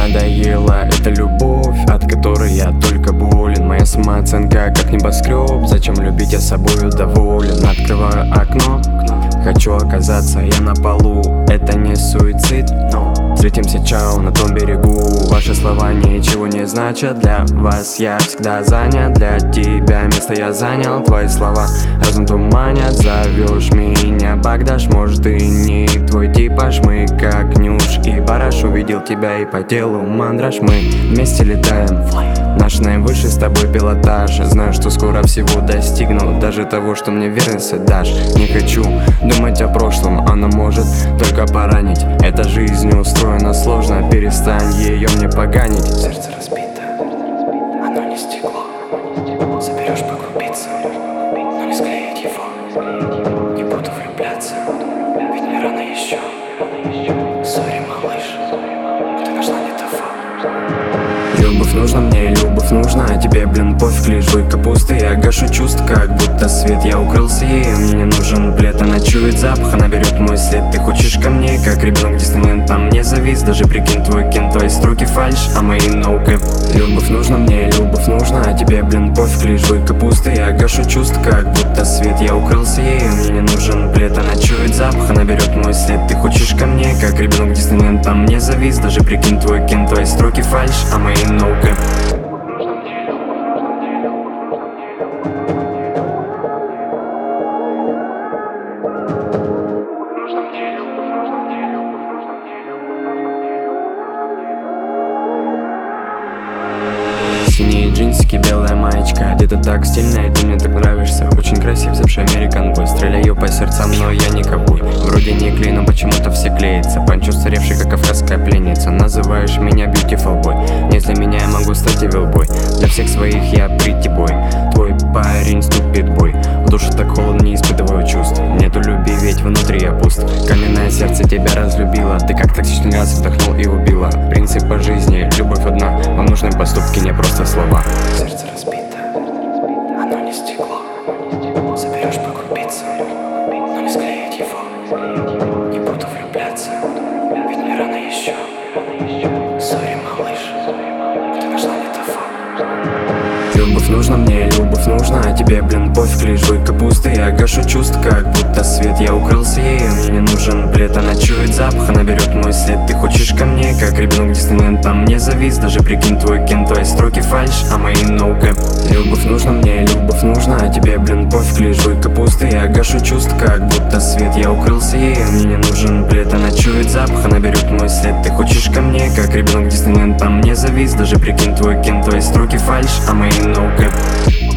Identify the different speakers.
Speaker 1: надоела эта любовь, от которой я только болен. Моя самооценка как небоскреб, зачем любить, я собою доволен. Открываю окно, хочу оказаться я на полу. Это не суицид, но встретимся, чао, на том берегу. Ваши слова ничего не значат для вас, я всегда занят. Для тебя место я занял, твои слова разум туманят. Зовешь меня Багдаш, может и не твой типаж. Мы как Нюш и Бараш, увидел тебя и по телу мандраж. Мы вместе летаем, наш наивысший с тобой пилотаж. Знаю, что скоро всего достигну, даже того, что мне верность отдашь. Не хочу думать о прошлом, оно может только поранить. Эта жизнь устроена сложно, перестань ее мне поганить.
Speaker 2: Сердце разбито, оно не стекло. Заберешь покрупиться, но не склеить его. Не буду влюбляться, ведь мне рано еще. Сори, малыш, ты нашла не того.
Speaker 1: Любовь нужна мне, любовь нужна, а тебе, блин, пофиг, лишь бы капусты. Я гашу чувств, как будто свет, я укрылся ею. Мне не нужен плед, она чует запах, она берет мой след. Ты хочешь ко мне, как ребенок Диснейленд, там не завис. Даже прикинь, твой кен, твои строки фальш, а мои ноукэп. Любовь нужна мне, любовь нужна, а тебе, блин, пофиг, лишь бы капусты. Я гашу чувств, как будто свет, я укрылся ею. Мне не нужен плед, она чует запах, она берет мой след. Ты хочешь ко мне, как ребенок Диснейленд, там не завис. Даже прикинь, твой кен, твои строки фальш, а мои ноукэп. Синие джинсики, белая маечка, одета так стильно, и ты мне так нравишься. Очень красив, запший американ бой. Стреляю по сердцам, но я не ковбой. Вроде не клей, но почему-то все клеится. Панчо старевший, как кавказская пленница. Называешь меня beautiful boy. Не для меня я могу стать evil boy. Для всех своих я pretty boy. Твой парень ступит бой. В душе так холодно, не испытываю чувств. Нету любви, ведь внутри я пуст. Каменное сердце тебя разлюбило. Ты как токсичный газ вдохнул и убила. Принцип по жизни, любовь одна. Вам нужны поступки, не просто слова.
Speaker 2: Сердце разбито, оно не стекло. Заберешь покрупиться, но не склеить его. Не буду влюбляться, ведь мне рано еще. Сори, малыш, ты нашла не того.
Speaker 1: Любовь нужна мне, любовь нужна, а тебе, блин, пофиг, лишь бы капусты. Я гашу чувств, как будто свет, я укрылся ею. Мне не нужен плед, она чует запах, она берет мой след. Ты хочешь ко мне, как ребенок Диснейленд, там не завис. Даже прикинь, твой кен, твои строки фальш, а мои ноукэп. Любовь нужна мне, любовь нужна, а тебе, блин, пофиг, лишь бы капусты. Я гашу чувств, как будто свет, я укрылся ею. Мне не нужен плед, она чует запах, она берет мой след. Ты хочешь ко мне, как ребенок Диснейленд, там не завис. Даже прикинь, твой кен, твои строки фальш, а мои ноукэп.